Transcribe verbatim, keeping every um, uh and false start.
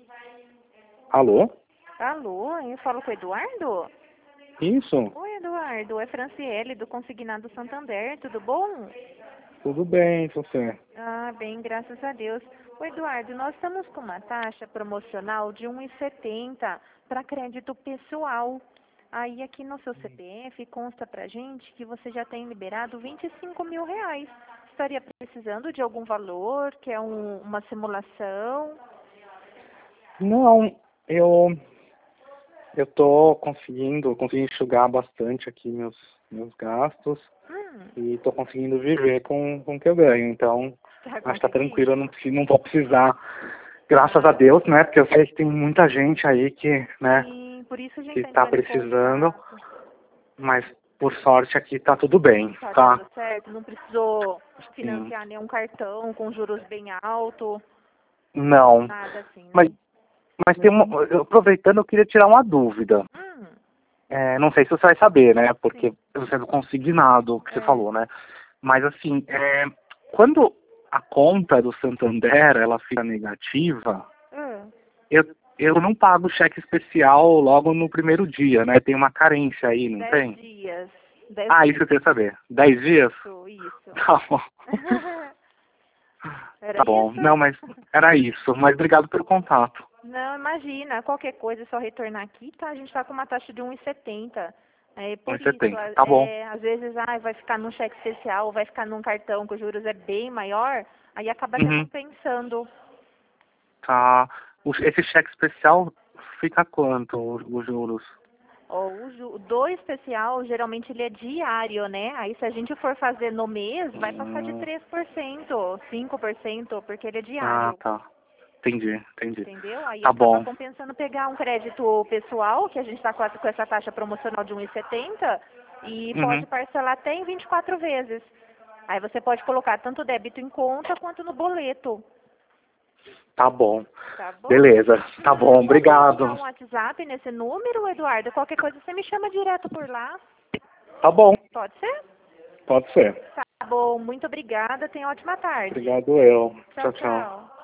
Alô? Alô, eu falo com o Eduardo? Isso? Oi, Eduardo, é Franciele do Consignado Santander, tudo bom? Tudo bem, você? Ah, bem, graças a Deus. Ô, Eduardo, nós estamos com uma taxa promocional de um e setenta para crédito pessoal. Aí aqui no seu C P F consta pra gente que você já tem liberado vinte e cinco mil reais. Estaria precisando de algum valor, que é um, uma simulação? Não, eu eu tô conseguindo, consegui enxugar bastante aqui meus meus gastos Hum, e tô conseguindo viver com com o que eu ganho. Então, tá acho que tá tranquilo, eu conseguindo? não preciso, não vou precisar, graças a Ah, Deus, né? Porque eu sei que tem muita gente aí que, né, sim, por isso a gente que está tá entrando em precisando, contato. mas por sorte aqui tá tudo bem, Tá tá? tudo certo? Não precisou Sim. financiar nenhum cartão com juros bem alto? Não. Nada assim, Mas né? mas tem uma, eu- aproveitando, eu queria tirar uma dúvida. Hum, É, não sei se você vai saber, né? Porque sim. você é do consignado que você É. falou, né? Mas assim, é, quando a conta do Santander ela fica negativa, Ah, eu, eu não pago cheque especial logo no primeiro dia, né? Tem uma carência aí, não dez tem? dias. Dez Ah, isso dias. eu queria saber. Dez dias? Isso, isso. Tá bom. Era Tá bom. isso? Não, mas era isso. Mas obrigado pelo contato. Não, imagina, qualquer coisa é só retornar aqui, tá? A gente tá com uma taxa de um e setenta. É por isso, um e setenta. a- Tá bom. é, às vezes, ah, vai ficar num cheque especial, vai ficar num cartão que os juros é bem maior, aí acaba até Uhum. compensando. Tá. O- Esse cheque especial fica quanto, os os juros? Ó, o ju- do especial, geralmente ele é diário, né? Aí se a gente for fazer no mês, vai passar de Hum, três por cento, cinco por cento, porque ele é ah, diário. tá. Entendi, entendi. Entendeu? Aí Tá acaba bom. compensando pegar um crédito pessoal, que a gente está com, essa com essa taxa promocional de um e setenta, e pode Uhum. parcelar até em vinte e quatro vezes. Aí você pode colocar tanto débito em conta quanto no boleto. Tá bom. Tá bom? Beleza. Tá Hum, bom, posso te mandar obrigado. um WhatsApp nesse número, Eduardo? Qualquer coisa você me chama direto por lá. Tá bom. Pode ser? Pode ser. Tá bom, muito obrigada. Tenha ótima tarde. Obrigado eu. Tchau, Tchau, tchau. tchau.